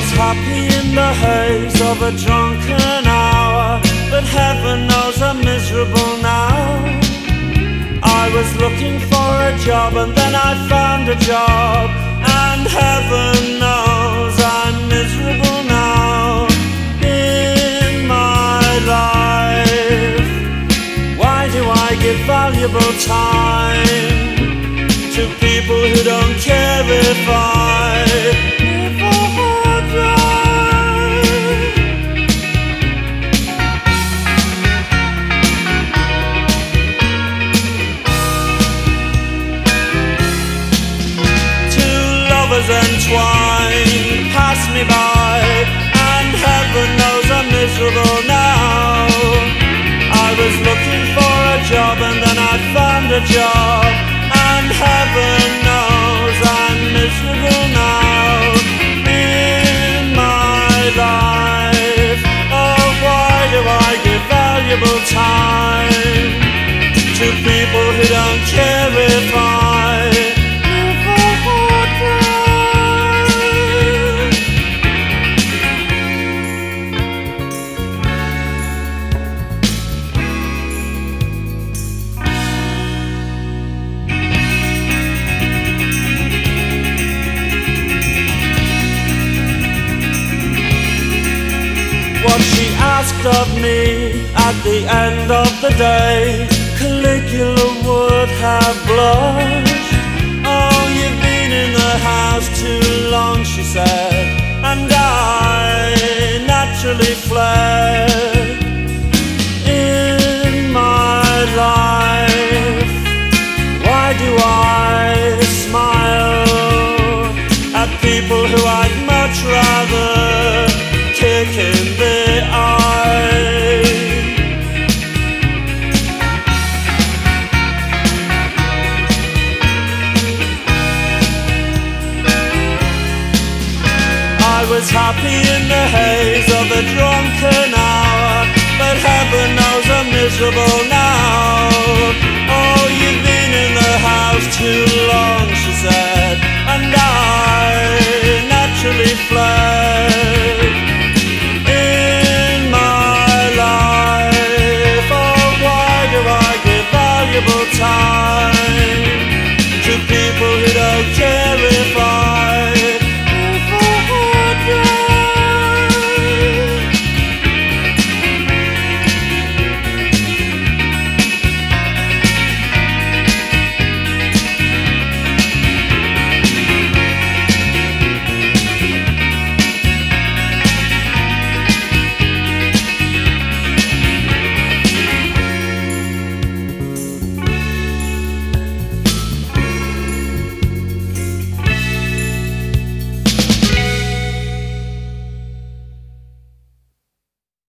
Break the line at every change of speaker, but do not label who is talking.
was happy in the haze of a drunken hour, but heaven knows I'm miserable now. I was looking for a job and then I found a job, and heaven knows I'm miserable now. In my life, why do I give valuable time to people who don't care if I live or die? Two lovers entwined pass me by, and heaven knows I'm miserable now. I was looking for a job and then I found a job, and heaven knows I'm miserable now. In my life, oh, why do I give valuable time to people who don't care if I live or die? What she asked of me at the end of the day, Caligula would have blushed. Oh, you've been in the house too long, she said, and I naturally fled. In my life, why do I smile at people who I'd much rather kick in the eye? I was happy in the haze of a drunken hour, but heaven knows I'm miserable now. Oh, you've been in the house too long, she said,